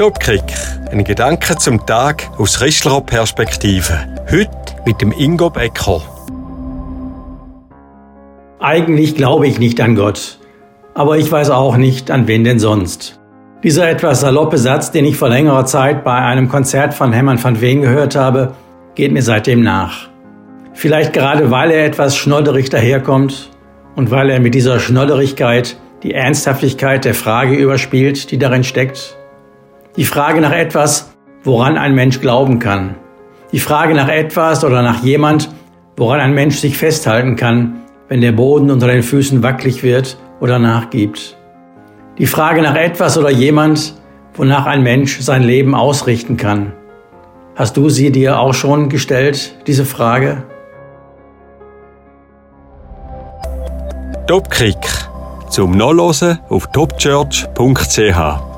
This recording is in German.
Topkick. Ein Gedanke zum Tag aus christlicher Perspektive. Heute mit dem Ingo Becker. Eigentlich glaube ich nicht an Gott, aber ich weiß auch nicht, an wen denn sonst. Dieser etwas saloppe Satz, den ich vor längerer Zeit bei einem Konzert von Hermann van Veen gehört habe, geht mir seitdem nach. Vielleicht gerade, weil er etwas schnodderig daherkommt und weil er mit dieser Schnodderigkeit die Ernsthaftigkeit der Frage überspielt, die darin steckt. Die Frage nach etwas, woran ein Mensch glauben kann. Die Frage nach etwas oder nach jemand, woran ein Mensch sich festhalten kann, wenn der Boden unter den Füßen wackelig wird oder nachgibt. Die Frage nach etwas oder jemand, wonach ein Mensch sein Leben ausrichten kann. Hast du sie dir auch schon gestellt, diese Frage? Topkick. Zum Nachlesen auf topchurch.ch